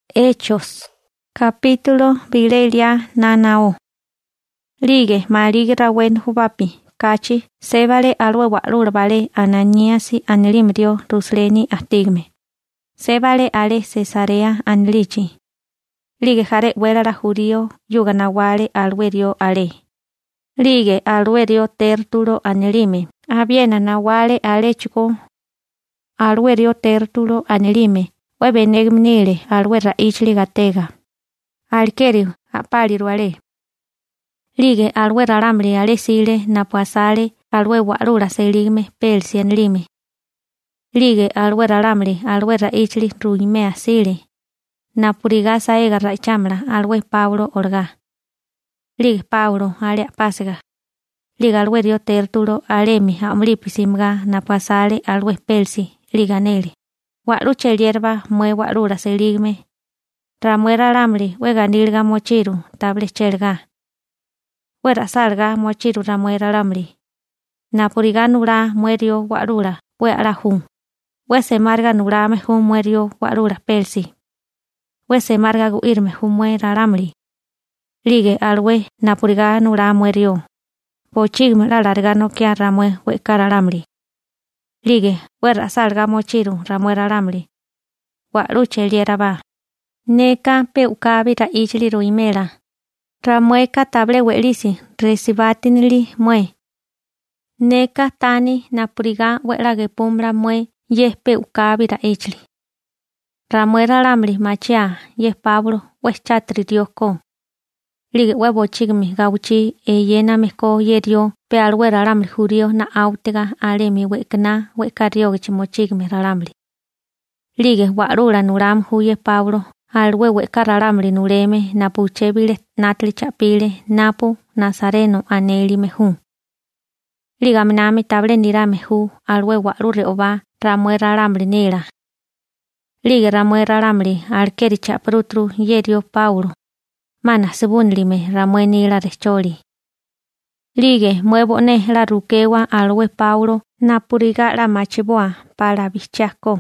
Hechos. Capítulo Vilelia nanao. Lige malige rawen hubapi. Kachi sebale alwe walur vale Ananíasi anlimrio rusleni astigme. Sebale ale Cesarea anlichi. Lige jare huelara judío yuganawale alwerio ale. Lige alwerio tertulo anelime. Abiena nawale alechiko. Alwerio tertulo anelime. Webenegmnile alwera ichli gatega. Alkerio apaliru ale. Lige alwera ramli ale sile napuasale alwe walura seligme pelsi lime. Lige alwera ramli alwera ichli ruimea sile. Napurigasa ega raichamla alwe Paulo orga. Lige Paulo ale apasega. Lige alwerio tertulo alemi amlipisimga napuasale alwe pelsi liganele. Waluche hierba mue walura seligme. Ramuera ramli weganilga mochiru table chelga. Wera salga mochiru ramuera ramli. Napuriga nura muerio walura we araju. We se marga nura mejun muerio walura pelsi. We se marga guirme muera ramli. Lige alwe napuriga nura muerio. Pochigme la larga no kia ramue we cara ramli. Lige wera salga mochiru ramuera ramli. Waluche lieraba. Neka peukabi ra ichli ruimera. Ramueka table welisi resibatinili mue. Neka tani napuriga wera gepumbra mue ye peukabi ra ichli. Ramuera ramli machia ye Pablo wechatri diosco. Lige huevo chigmi gauchi yena mesko yerio pe alwera ramli judío na autega alemi wekna wekario chimochigmi ramli. Lige warura nuram huye Pablo alwe wekararamli nureme napuchebile natli chapile napu Nazareno aneli mehu. Liga minami table nira mehu alwe warure oba ramuera ramli nera. Lige ramuera ramli alkeri chaprutru yerio Paulo. Mana sebunlime ramweni la recholi. Lige muevo ne la rukewa alwe Paulo napuriga la machiboa para bichaco.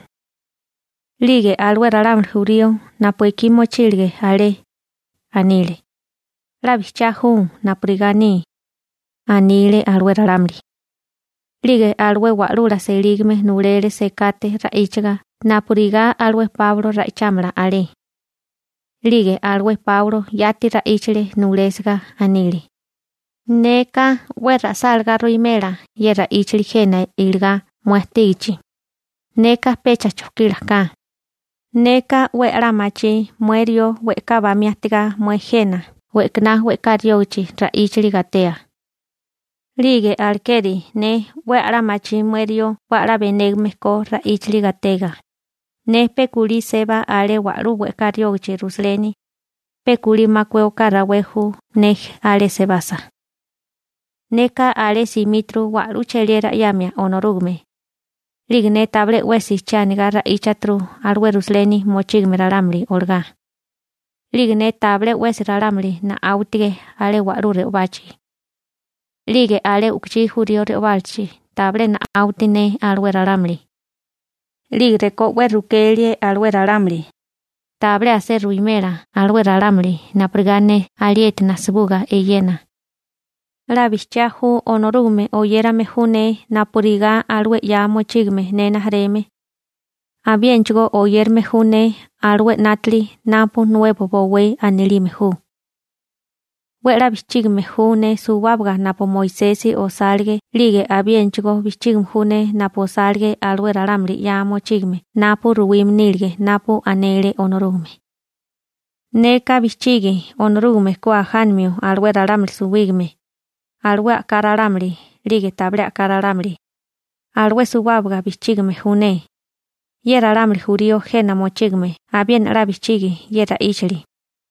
Lige alwera ramli judío napuekimo chilge ale anile. La bichahu napurigani anile alwera ramli. Lige alwe walura seligme nurele sekate raichga napuriga alwe Pablo raichamra ale. Lige alwe Paulo yati raichle nulesga anile. Neka wera salga ruimera yera ichli jena ilga muestichi. Neka pecha chukilaka. Neka wera machi muerio wekaba miastiga muejena wekna wekariochi raichli gatea. Lige alkeri ne wera machi muerio wera benegmesko raichli gatega. Ne pekuli seba ale waru wekariochi rusleni. Pekuli makweo karawehu ne ale sebasa. Neka ale simitru waru cheliera yamia onorugme. Ligne table wesi chaniga raichatru alwe rusleni mochigme raramli olga. Ligne table wesi raramli na autige ale waru reobachi. Lige ale ukchi judío reobalchi table na autine alwe raramli. Ligre ko werukelie alwe raramli. Table ase ruimera alwe raramli na prigane aliet na subuga eyena. La bichahu onorume oyera mejune napuriga alwe ya mochigme nena jareme. Abienchgo oyer mejune alwe natli napu nuevo bowe anili meju. Wera bichigme june subabga napo Moisesi o salge lige abienchgo bichigme june napo salge alwe raramli ya mochigme napu ruim nilge napu anele onorume. Neka bichigi onorume kwa hanmio alwe raramli subigme. Alwe kararamli, lige table kararamli. Alwe subabga bichigme june. Yera ramli judío jena mochigme, abien rabichigi yera ichli.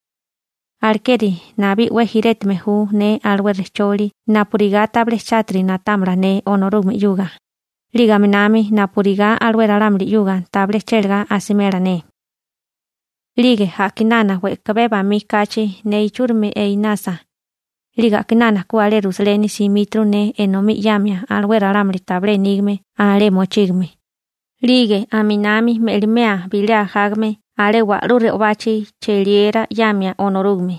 Alkeri nabi wejiretme ju ne alwe recholi, napuriga table chatri natamra ne onorume yuga. Liga minami napuriga alwe raramli yuga table chelga asimera ne. Lige hakinana wekabeba mi kachi ne ichurme inasa. Liga kinana kuale rusleni simitru ne enomi yamia alwe raramli table nigme ale mochigme. Lige aminami melimea bilea hagme ale wa'lu re'obachi cheliera yamia onorugme.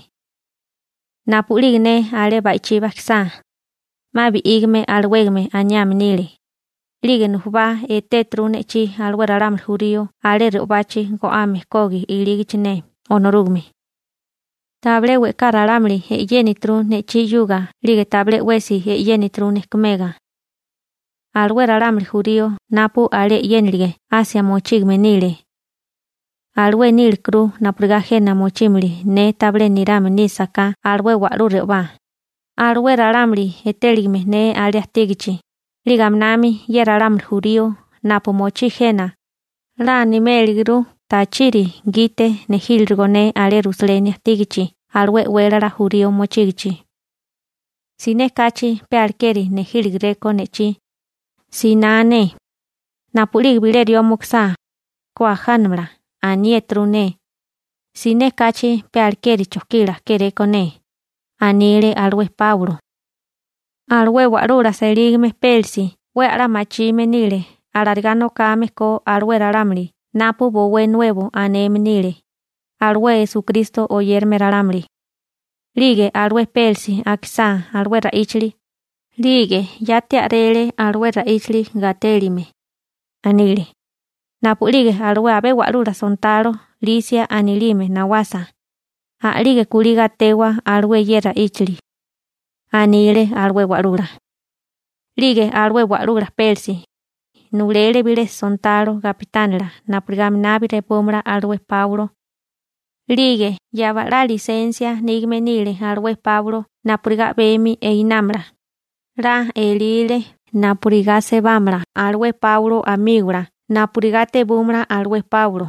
Napuligne ale baichi baksa. Mabi igme alwegme anyam nile. Lige nuhba tetru nechi alweraram jurío ale re'obachi go'ame kogi iligichine onorugme. Table we kararamli yenitru nechi yuga lige table wesi yenitru nekmega. Alweraramli jurío napu ale yenlige hacia mochigme nile. Alwe nil kru napurga jena mochimli ne table nirame nisaka alwe wa'lu re'oba. Alwe raramli eteligme ne ale astigichi. Ligamnami yeraramli jurío napu mochi jena. La nimeligru tachiri gite nehilrigo ne ale rusleni astigichi alwe welara jurío mochigichi. Sine kachi pe alkeri nehiligreko nechi. Sinane. Napulig bilerio muksa. Koahanmla. Anietru ne. Sine kachi pe alkeri chokila kereko ne. Anile alwe Paulo. Alwe warura seligme pelsi. We ara machime nile. Alargano kame ko alwe raramli. Napu bowe nuevo anem nile. Alwe Jesucristo oyerme raramli. Lige alwe pelsi aksa alwe raichli. Lige yate arele alwe raichli gatelime. Anile. Napulige alwe abe warura sontaro lisia anilime nawasa. Lige kuliga tewa alwe yera ichli. Anile alwe warura. Lige alwe warura pelsi. Nulele bile sontaro gapitanela napurigam nabi repomra alwe Paulo. Lige yaba la licencia nigme nile alwe Paulo napuriga bemi inamra. La elile napuriga sebamra alwe Paulo amigura napuriga tebumra alwe Paulo.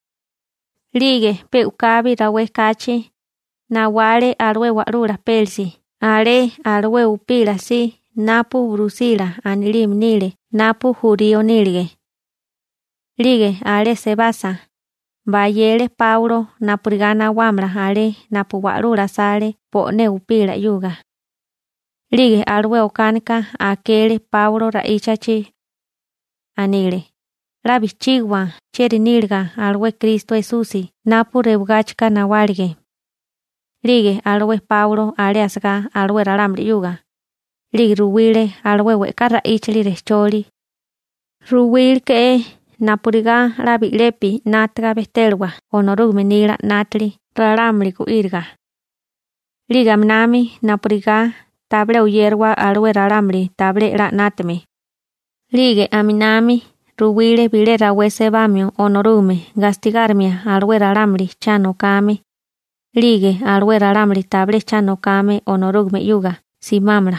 Lige pe ukabi rawe kachi nawale alwe warura pelsi. Ale alwe upila si napu brusila anilim nile napu jurío nilige. Lige ale sebasa. Bayele Paulo napurigana wamra ale napu warura sale pone upila yuga. Lige alwe okanika akele Paulo raichachi. Anile. La bichigua cheri nilga alwe Cristo Jesusi napu rebugachka nawalige. Lige alwe Paulo ale asga alwe raramri yuga. Lige ruwile alwe weka raichli recholi. Ruwil ke napuriga rabi lepi natga bestelwa onorugme nila natli raramli ku irga. Liga mnami napuriga table uyerwa alwe raramli table la natme. Lige aminami ruwile bile rawe sebamio onorugme gastigarmia alwe raramli chano kame. Lige alwe raramli table chano kame onorugme yuga simamra.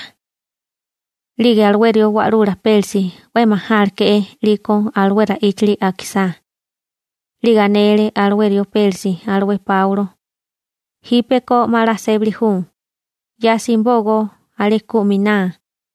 Lige alwerio warura pelsi we mahar ke liko alwera ichli akisa. Liga nele alwerio pelsi alwe Paulo. Hipeko mara seblihu. Ya simbogo aliku mina.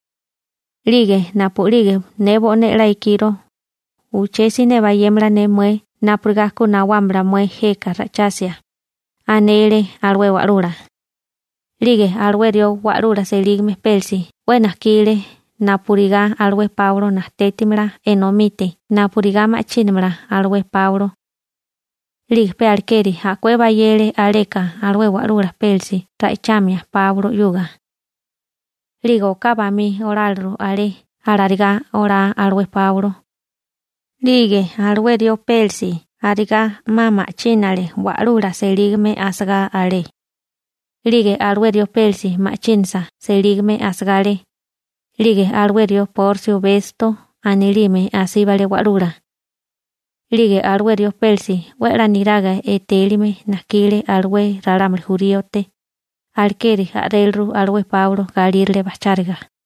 Lige napu lige nebo ne laikiro. Uchesi neba yemra ne mue napurgasku nawambra mue heka rachasia. Anele alwe warura. Lige alwerio warura seligme pelsi. Buenas kile napuriga alwe Paulo nastetimra enomite napuriga machinmra alwe Paulo. Lige pe alkeri hakwe bayele aleka alwe warura pelsi raichamia Paulo yuga. Ligo kabami oralru ale alariga ora alwe Paulo. Lige alwe dio pelsi ariga mama chinale warura seligme asga ale. Lige alwerio pelsi machinsa seligme asgale. Lige alwerio porcio besto anilime asibale warura. Lige alwerio pelsi wera niraga etelime nakile alwe raramri juriote. Alkeri arelru alwe Paulo galirle bacharga.